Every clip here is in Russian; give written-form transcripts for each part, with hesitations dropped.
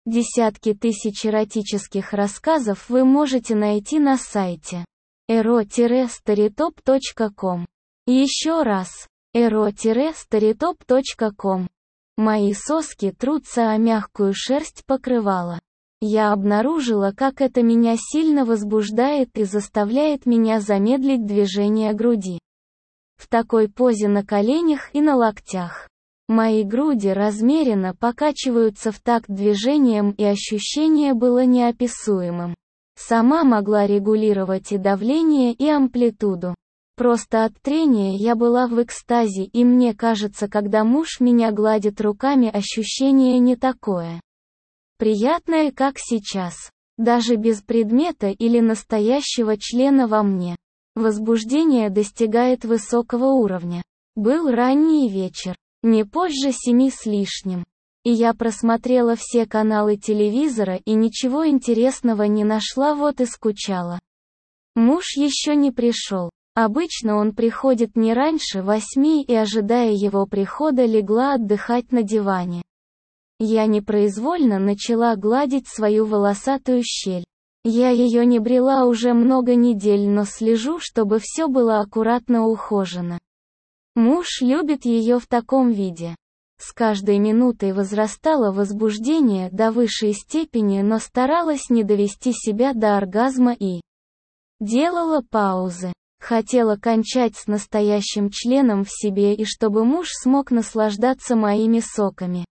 Десятки тысяч эротических рассказов вы можете найти на сайте ero-storytop.com. Еще раз, ero-storytop.com. Мои соски трутся о мягкую шерсть покрывала. Я обнаружила, как это меня сильно возбуждает и заставляет меня замедлить движение груди. В такой позе на коленях и на локтях. Мои груди размеренно покачиваются в такт движением, и ощущение было неописуемым. Сама могла регулировать и давление, и амплитуду. Просто от трения я была в экстазе, и мне кажется, когда муж меня гладит руками, ощущение не такое приятное, как сейчас. Даже без предмета или настоящего члена во мне. Возбуждение достигает высокого уровня. Был ранний вечер, не позже 7 с лишним. И я просмотрела все каналы телевизора и ничего интересного не нашла, вот и скучала. Муж еще не пришел. Обычно он приходит не раньше 8, и, ожидая его прихода, легла отдыхать на диване. Я непроизвольно начала гладить свою волосатую щель. Я ее не брила уже много недель, но слежу, чтобы все было аккуратно ухожено. Муж любит ее в таком виде. С каждой минутой возрастало возбуждение до высшей степени, но старалась не довести себя до оргазма и делала паузы. Хотела кончать с настоящим членом в себе, и чтобы муж смог наслаждаться моими соками.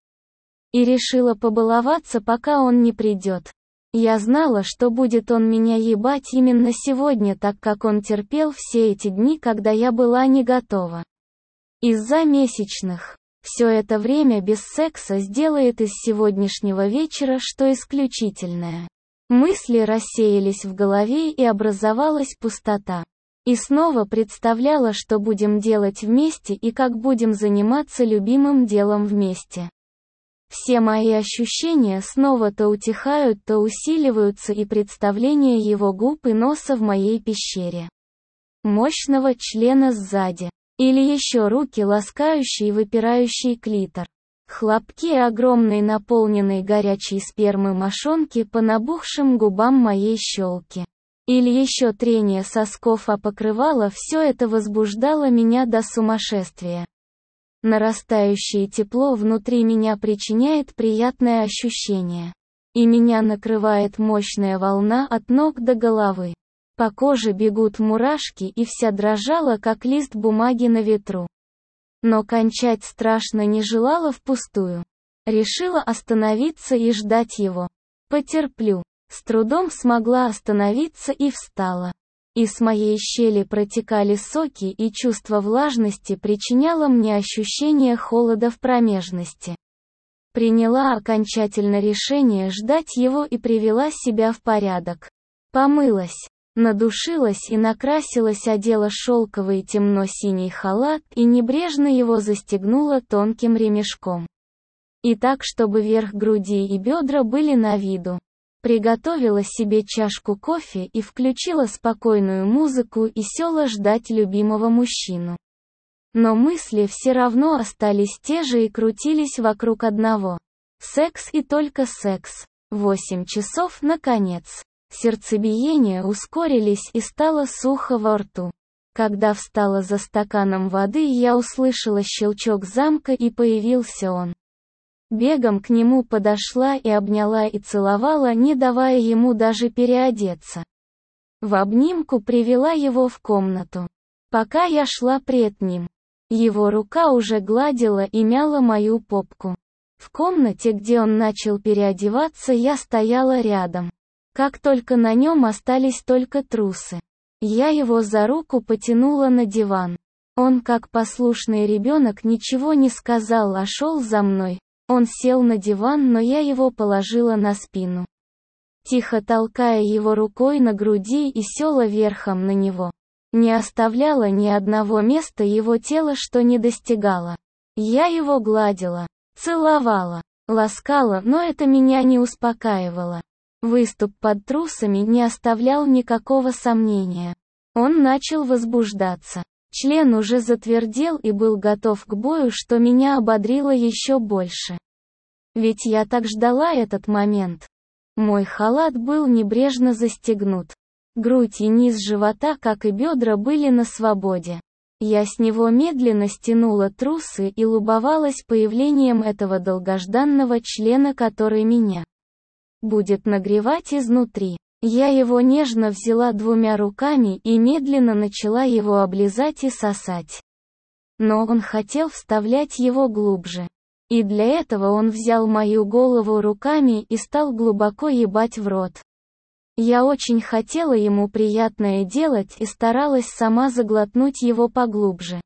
И решила побаловаться, пока он не придет. Я знала, что будет он меня ебать именно сегодня, так как он терпел все эти дни, когда я была не готова. Из-за месячных. Все это время без секса сделает из сегодняшнего вечера что исключительное. Мысли рассеялись в голове, и образовалась пустота. И снова представляла, что будем делать вместе и как будем заниматься любимым делом вместе. Все мои ощущения снова то утихают, то усиливаются, и представление его губ и носа в моей пещере. Мощного члена сзади. Или еще руки, ласкающие выпирающий клитор. Хлопки огромной наполненной горячей спермы мошонки по набухшим губам моей щелки. Или еще трение сосков о покрывало, все это возбуждало меня до сумасшествия. Нарастающее тепло внутри меня причиняет приятное ощущение. И меня накрывает мощная волна от ног до головы. По коже бегут мурашки, и вся дрожала, как лист бумаги на ветру. Но кончать страшно не желала впустую. Решила остановиться и ждать его. Потерплю. С трудом смогла остановиться и встала. И с моей щели протекали соки, и чувство влажности причиняло мне ощущение холода в промежности. Приняла окончательно решение ждать его и привела себя в порядок. Помылась, надушилась и накрасилась, одела шелковый темно-синий халат и небрежно его застегнула тонким ремешком. И так, чтобы верх груди и бедра были на виду. Приготовила себе чашку кофе и включила спокойную музыку и села ждать любимого мужчину. Но мысли все равно остались те же и крутились вокруг одного. Секс и только секс. 8 часов, наконец. Сердцебиения ускорились, и стало сухо во рту. Когда встала за стаканом воды, я услышала щелчок замка, и появился он. Бегом к нему подошла и обняла и целовала, не давая ему даже переодеться. В обнимку привела его в комнату. Пока я шла пред ним, его рука уже гладила и мяла мою попку. В комнате, где он начал переодеваться, я стояла рядом. Как только на нем остались только трусы, я его за руку потянула на диван. Он, как послушный ребенок, ничего не сказал, а шел за мной. Он сел на диван, но я его положила на спину. Тихо толкая его рукой на груди, и села верхом на него. Не оставляла ни одного места его тела, что не достигала. Я его гладила, целовала, ласкала, но это меня не успокаивало. Выступ под трусами не оставлял никакого сомнения. Он начал возбуждаться. Член уже затвердел и был готов к бою, что меня ободрило еще больше. Ведь я так ждала этот момент. Мой халат был небрежно застегнут. Грудь и низ живота, как и бедра, были на свободе. Я с него медленно стянула трусы и любовалась появлением этого долгожданного члена, который меня будет нагревать изнутри. Я его нежно взяла двумя руками и медленно начала его облизать и сосать. Но он хотел вставлять его глубже. И для этого он взял мою голову руками и стал глубоко ебать в рот. Я очень хотела ему приятное делать и старалась сама заглотнуть его поглубже.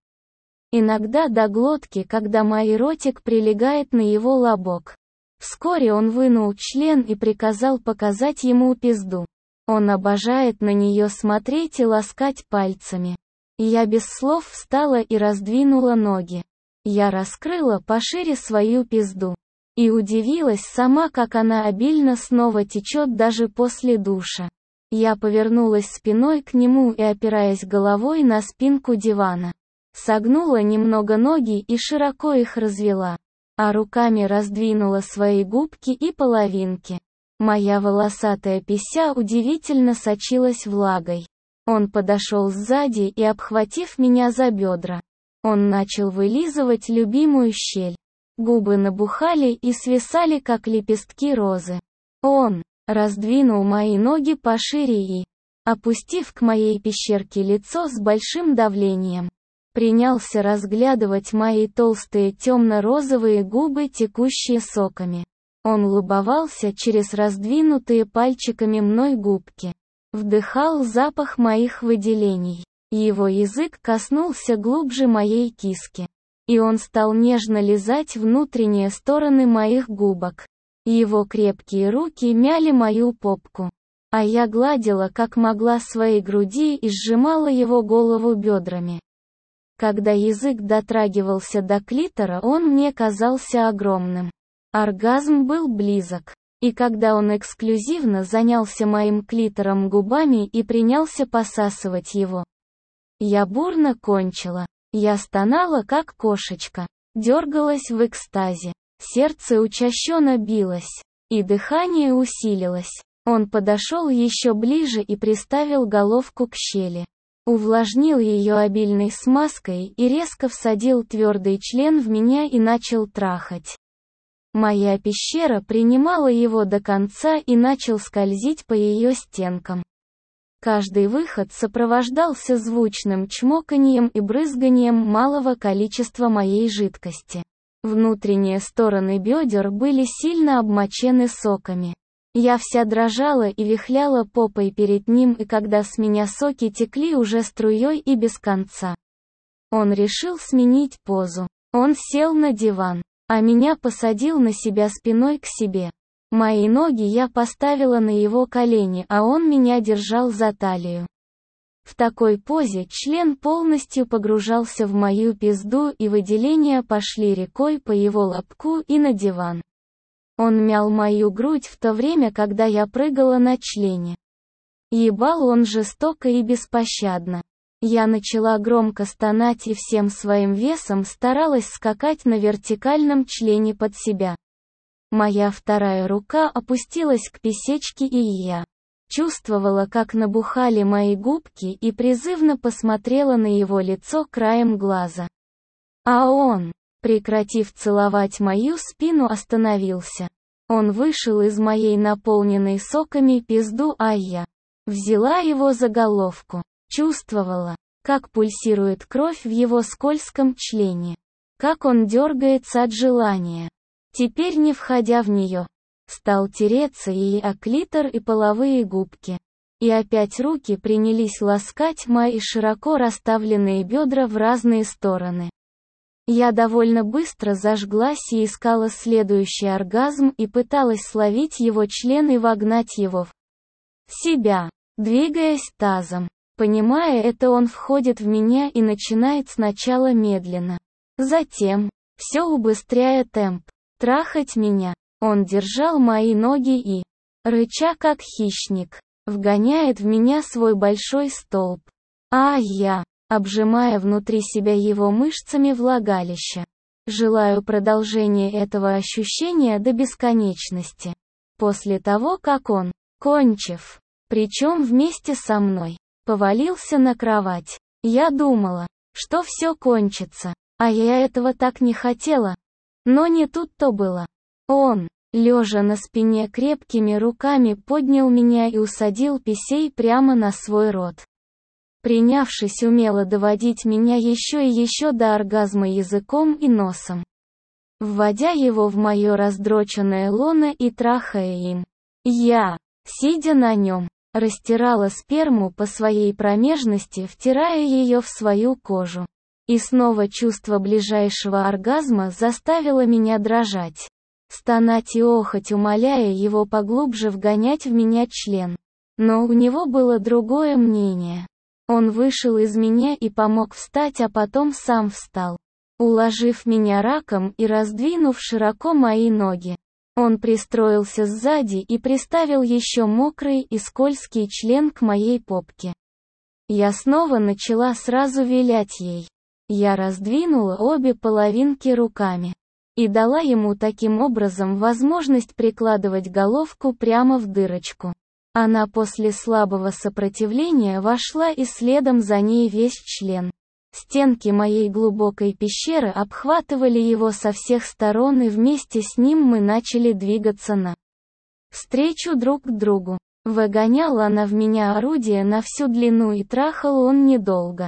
Иногда до глотки, когда мой ротик прилегает на его лобок. Вскоре он вынул член и приказал показать ему пизду. Он обожает на нее смотреть и ласкать пальцами. Я без слов встала и раздвинула ноги. Я раскрыла пошире свою пизду. И удивилась сама, как она обильно снова течет даже после душа. Я повернулась спиной к нему и, опираясь головой на спинку дивана, согнула немного ноги и широко их развела. А руками раздвинула свои губки и половинки. Моя волосатая пися удивительно сочилась влагой. Он подошел сзади и, обхватив меня за бедра, он начал вылизывать любимую щель. Губы набухали и свисали, как лепестки розы. Он раздвинул мои ноги пошире и, опустив к моей пещерке лицо с большим давлением, принялся разглядывать мои толстые темно-розовые губы, текущие соками. Он любовался через раздвинутые пальчиками мной губки. Вдыхал запах моих выделений. Его язык коснулся глубже моей киски. И он стал нежно лизать внутренние стороны моих губок. Его крепкие руки мяли мою попку. А я гладила как могла свои груди и сжимала его голову бедрами. Когда язык дотрагивался до клитора, он мне казался огромным. Оргазм был близок. И когда он эксклюзивно занялся моим клитором губами и принялся посасывать его, я бурно кончила. Я стонала, как кошечка, дергалась в экстазе. Сердце учащенно билось, и дыхание усилилось. Он подошел еще ближе и приставил головку к щели. Увлажнил ее обильной смазкой и резко всадил твердый член в меня и начал трахать. Моя пещера принимала его до конца и начал скользить по ее стенкам. Каждый выход сопровождался звучным чмоканьем и брызганием малого количества моей жидкости. Внутренние стороны бедер были сильно обмочены соками. Я вся дрожала и вихляла попой перед ним, и когда с меня соки текли уже струей и без конца. Он решил сменить позу. Он сел на диван, а меня посадил на себя спиной к себе. Мои ноги я поставила на его колени, а он меня держал за талию. В такой позе член полностью погружался в мою пизду, и выделения пошли рекой по его лобку и на диван. Он мял мою грудь в то время, когда я прыгала на члене. Ебал он жестоко и беспощадно. Я начала громко стонать и всем своим весом старалась скакать на вертикальном члене под себя. Моя вторая рука опустилась к писечке, и я чувствовала, как набухали мои губки, и призывно посмотрела на его лицо краем глаза. А он, прекратив целовать мою спину, остановился. Он вышел из моей наполненной соками пизду, а я взяла его за головку. Чувствовала, как пульсирует кровь в его скользком члене. Как он дергается от желания. Теперь, не входя в нее, стал тереться ей о клитор и половые губки. И опять руки принялись ласкать мои широко расставленные бедра в разные стороны. Я довольно быстро зажглась и искала следующий оргазм и пыталась словить его член и вогнать его в себя, двигаясь тазом. Понимая это, он входит в меня и начинает сначала медленно. Затем, все убыстряя темп, трахать меня. Он держал мои ноги и, рыча как хищник, вгоняет в меня свой большой столб. А я, обжимая внутри себя его мышцами влагалища, Желаю продолжения этого ощущения до бесконечности. После того, как он, кончив, причем вместе со мной, повалился на кровать, я думала, что все кончится, а я этого так не хотела. Но не тут-то было. Он, лежа на спине, крепкими руками поднял меня и усадил писей прямо на свой рот. Принявшись умело доводить меня еще и еще до оргазма языком и носом, вводя его в мое раздроченное лоно и трахая им. Я, сидя на нем, растирала сперму по своей промежности, втирая ее в свою кожу. И снова чувство ближайшего оргазма заставило меня дрожать, стонать и охать, умоляя его поглубже вгонять в меня член. Но у него было другое мнение. Он вышел из меня и помог встать, а потом сам встал, уложив меня раком и раздвинув широко мои ноги. Он пристроился сзади и приставил еще мокрый и скользкий член к моей попке. Я снова начала сразу вилять ей. Я раздвинула обе половинки руками и дала ему таким образом возможность прикладывать головку прямо в дырочку. Она после слабого сопротивления вошла и следом за ней весь член. Стенки моей глубокой пещеры обхватывали его со всех сторон, и вместе с ним мы начали двигаться навстречу друг к другу. Выгоняла она в меня орудие на всю длину, и трахал он недолго.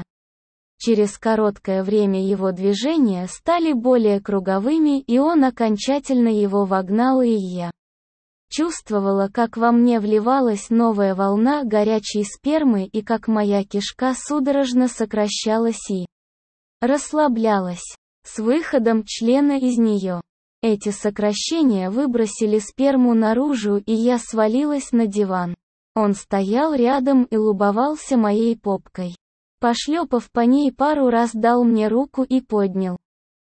Через короткое время его движения стали более круговыми, и он окончательно его вогнал, и я чувствовала, как во мне вливалась новая волна горячей спермы и как моя кишка судорожно сокращалась и расслаблялась с выходом члена из нее. Эти сокращения выбросили сперму наружу, и я свалилась на диван. Он стоял рядом и любовался моей попкой. Пошлепав по ней пару раз, дал мне руку и поднял.